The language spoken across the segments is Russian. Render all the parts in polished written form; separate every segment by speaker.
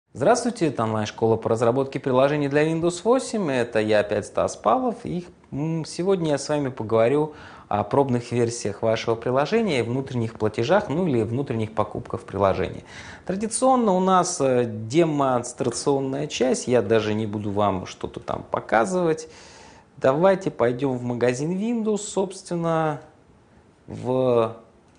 Speaker 1: Здравствуйте, это онлайн-школа по разработке приложений для Windows 8. Это я опять Стас Павлов. И сегодня я с вами поговорю о пробных версиях вашего приложения, внутренних платежах, ну или внутренних покупках в приложении. Традиционно у нас демонстрационная часть, я даже не буду вам что-то там показывать. Давайте пойдем в магазин Windows, собственно, вот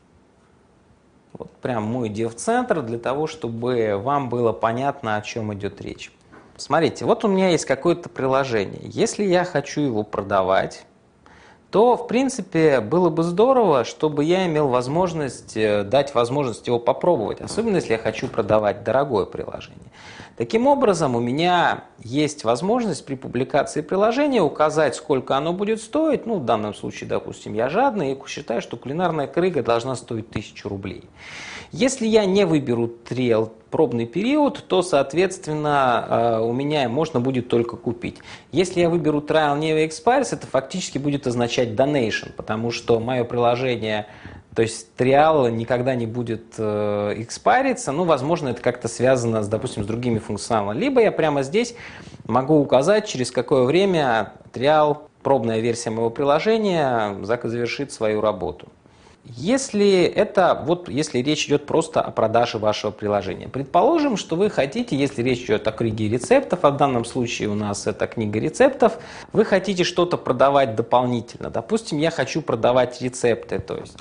Speaker 1: прям мой дев-центр, для того, чтобы вам было понятно, о чем идет речь. Смотрите, вот у меня есть какое-то приложение. Если я хочу его продавать, то, в принципе, было бы здорово, чтобы я имел возможность дать возможность его попробовать, особенно если я хочу продавать дорогое приложение. Таким образом, у меня есть возможность при публикации приложения указать, сколько оно будет стоить. Ну, в данном случае, допустим, я жадный и считаю, что кулинарная крыга должна стоить 1000 рублей. Если я не выберу триал пробный период, то, соответственно, у меня можно будет только купить. Если я выберу Trial Never Expires, это фактически будет означать Donation, потому что мое приложение, то есть триал никогда не будет экспариться, ну, возможно, это как-то связано, допустим, с другими функционалами. Либо я прямо здесь могу указать, через какое время триал, пробная версия моего приложения, завершит свою работу. Если речь идет просто о продаже вашего приложения. Предположим, что вы хотите, если речь идет о книге рецептов, а в данном случае у нас это книга рецептов, вы хотите что-то продавать дополнительно. Допустим, я хочу продавать рецепты, то есть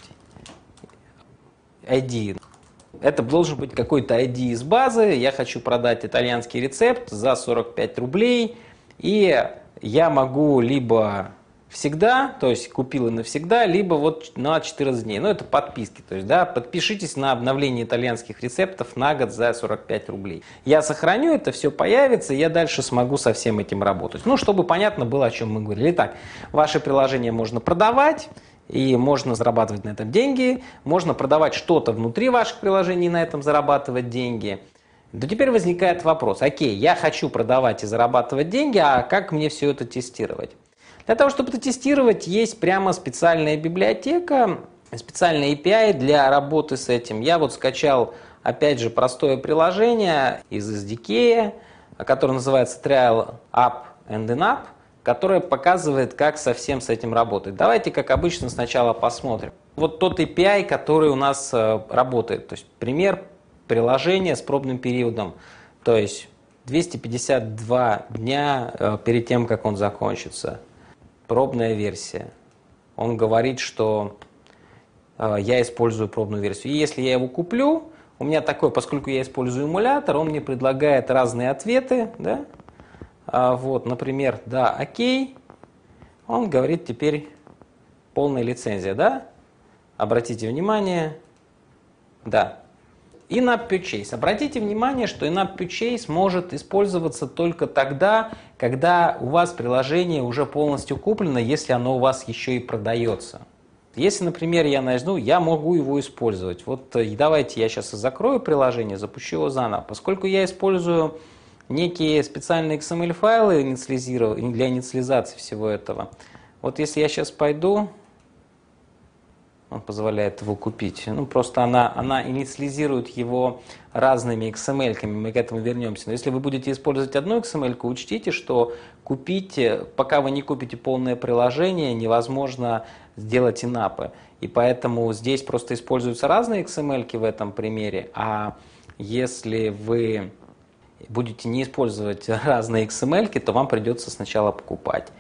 Speaker 1: ID. Это должен быть какой-то ID из базы, я хочу продать итальянский рецепт за 45 рублей, и я могу либо всегда, то есть купил и навсегда, либо вот на 14 дней. Ну, это подписки. То есть, да, подпишитесь на обновление итальянских рецептов на год за 45 рублей. Я сохраню, это все появится, и я дальше смогу со всем этим работать. Ну, чтобы понятно было, о чем мы говорили. Итак, ваше приложение можно продавать, и можно зарабатывать на этом деньги, можно продавать что-то внутри ваших приложений и на этом зарабатывать деньги. Но теперь возникает вопрос, окей, я хочу продавать и зарабатывать деньги, а как мне все это тестировать? Для того, чтобы это тестировать, есть прямо специальная библиотека, специальный API для работы с этим. Я вот скачал, опять же, простое приложение из SDK, которое называется Trial App and In-App, которое показывает, как совсем с этим работать. Давайте, как обычно, сначала посмотрим. Вот тот API, который у нас работает. То есть пример приложения с пробным периодом. То есть 252 дня перед тем, как он закончится. Пробная версия. Он говорит, что я использую пробную версию. И если я его куплю, у меня такое, поскольку я использую эмулятор, он мне предлагает разные ответы. Да? Вот, например, да, окей. Он говорит теперь полная лицензия. Да? Обратите внимание. Да. In-App Purchase. Обратите внимание, что In-App Purchase может использоваться только тогда, когда у вас приложение уже полностью куплено, если оно у вас еще и продается. Если, например, я могу его использовать. Вот давайте я сейчас закрою приложение, запущу его заново. Поскольку я использую некие специальные XML-файлы для инициализации всего этого. Вот если я сейчас пойду... Он позволяет его купить. Ну, просто она инициализирует его разными XML-ками, мы к этому вернемся. Но если вы будете использовать одну XML-ку, учтите, что пока вы не купите полное приложение, невозможно сделать инапы. И поэтому здесь просто используются разные XML-ки в этом примере, а если вы будете не использовать разные XML-ки, то вам придется сначала покупать.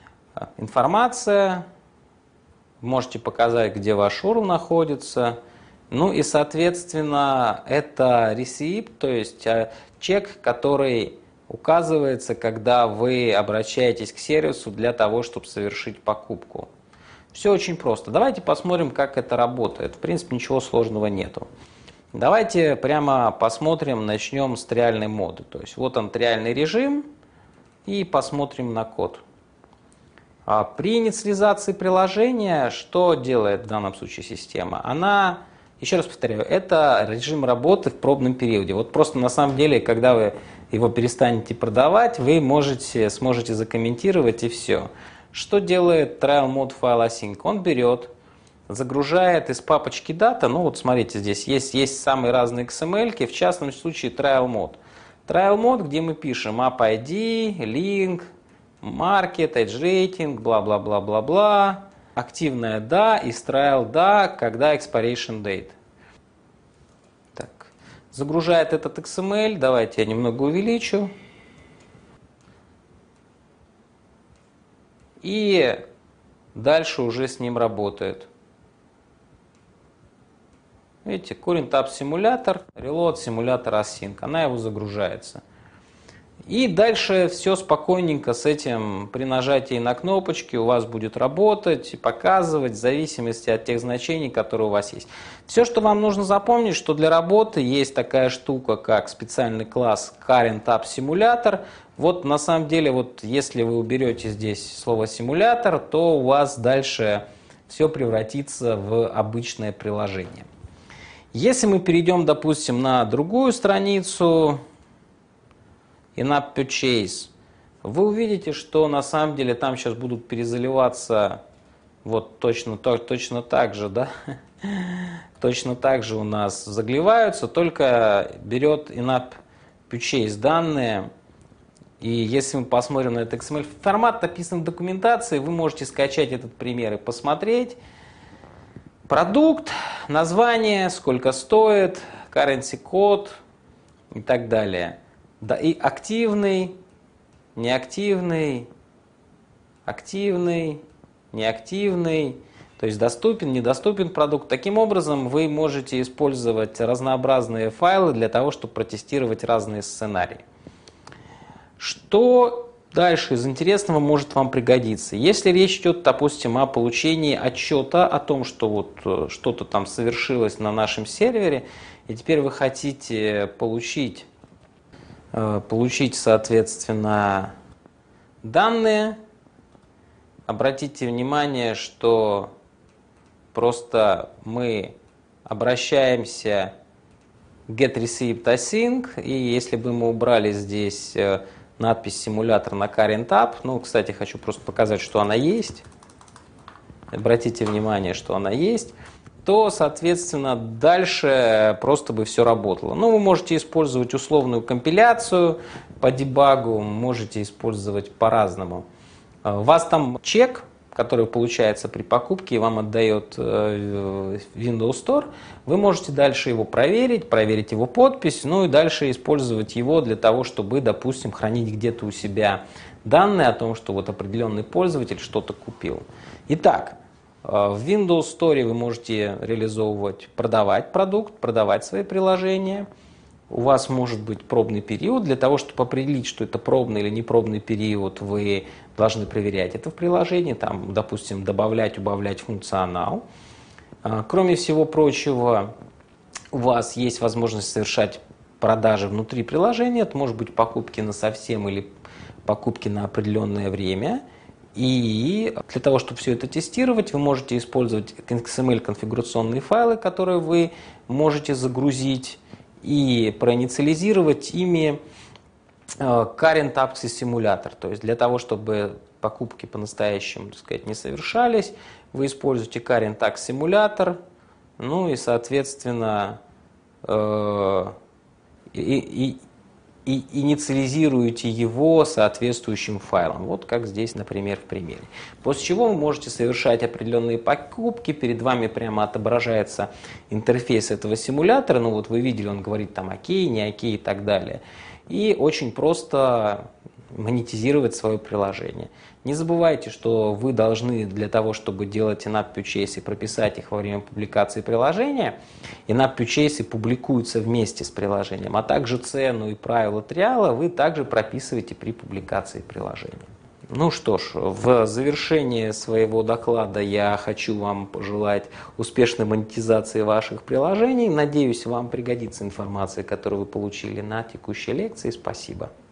Speaker 1: Информация. Можете показать, где ваш URL находится. Ну и, соответственно, это receipt, то есть чек, который указывается, когда вы обращаетесь к сервису для того, чтобы совершить покупку. Все очень просто. Давайте посмотрим, как это работает. В принципе, ничего сложного нету. Давайте прямо посмотрим, начнем с триальной моды. То есть вот он триальный режим, и посмотрим на код. При инициализации приложения что делает в данном случае система? Она, еще раз повторяю, это режим работы в пробном периоде. Вот просто на самом деле, когда вы его перестанете продавать, вы сможете закомментировать и все. Что делает Trial Mode File Async? Он берет, загружает из папочки Data, ну вот смотрите, здесь есть самые разные XML-ки, в частном случае Trial Mode. Trial Mode, где мы пишем App ID, Link, Market, Edge Rating, бла-бла-бла-бла-бла. Активная да, и Trial да, когда Expiration Date. Так. Загружает этот XML. Давайте я немного увеличу. И дальше уже с ним работает. Видите, Current App симулятор, Reload симулятор Async. Она его загружается. И дальше все спокойненько с этим при нажатии на кнопочки у вас будет работать и показывать в зависимости от тех значений, которые у вас есть. Все, что вам нужно запомнить, что для работы есть такая штука, как специальный класс Current App Simulator. Вот на самом деле, вот если вы уберете здесь слово симулятор, то у вас дальше все превратится в обычное приложение. Если мы перейдем, допустим, на другую страницу, In-App Purchase, вы увидите, что на самом деле там сейчас будут перезаливаться вот точно так же, да? Точно так же у нас заливаются, только берет In-App Purchase данные. И если мы посмотрим на этот XML, формат написан в документации, вы можете скачать этот пример и посмотреть. Продукт, название, сколько стоит, currency код и так далее. Да, и активный, неактивный, активный, неактивный, то есть доступен, недоступен продукт. Таким образом, вы можете использовать разнообразные файлы для того, чтобы протестировать разные сценарии. Что дальше из интересного может вам пригодиться? Если речь идет, допустим, о получении отчета о том, что вот что-то там совершилось на нашем сервере, и теперь вы хотите получить, соответственно, данные, обратите внимание, что просто мы обращаемся к getReceived-Async, и если бы мы убрали здесь надпись симулятор на Current App, ну, кстати, хочу просто показать, что она есть, обратите внимание, что она есть, то, соответственно, дальше просто бы все работало. Ну, вы можете использовать условную компиляцию по дебагу, можете использовать по-разному. У вас там чек, который получается при покупке и вам отдает Windows Store, вы можете дальше его проверить его подпись, ну и дальше использовать его для того, чтобы, допустим, хранить где-то у себя данные о том, что вот определенный пользователь что-то купил. Итак, в Windows Store вы можете реализовывать, продавать продукт, продавать свои приложения. У вас может быть пробный период. Для того, чтобы определить, что это пробный или непробный период, вы должны проверять это в приложении, там, допустим, добавлять, убавлять функционал. Кроме всего прочего, у вас есть возможность совершать продажи внутри приложения. Это может быть покупки на совсем или покупки на определенное время. И для того, чтобы все это тестировать, вы можете использовать XML-конфигурационные файлы, которые вы можете загрузить и проинициализировать ими Current Apps симулятор. То есть для того, чтобы покупки по-настоящему, так сказать, не совершались, вы используете Current Apps симулятор, ну и, соответственно, и инициализируете его соответствующим файлом. Вот как здесь, например, в примере. После чего вы можете совершать определенные покупки, перед вами прямо отображается интерфейс этого симулятора, ну вот вы видели, он говорит там окей, не окей и так далее. И очень просто монетизировать свое приложение. Не забывайте, что вы должны для того, чтобы делать in-app purchase и прописать их во время публикации приложения, in-app purchase публикуются вместе с приложением, а также цену и правила триала вы также прописываете при публикации приложения. Ну что ж, в завершение своего доклада я хочу вам пожелать успешной монетизации ваших приложений. Надеюсь, вам пригодится информация, которую вы получили на текущей лекции. Спасибо.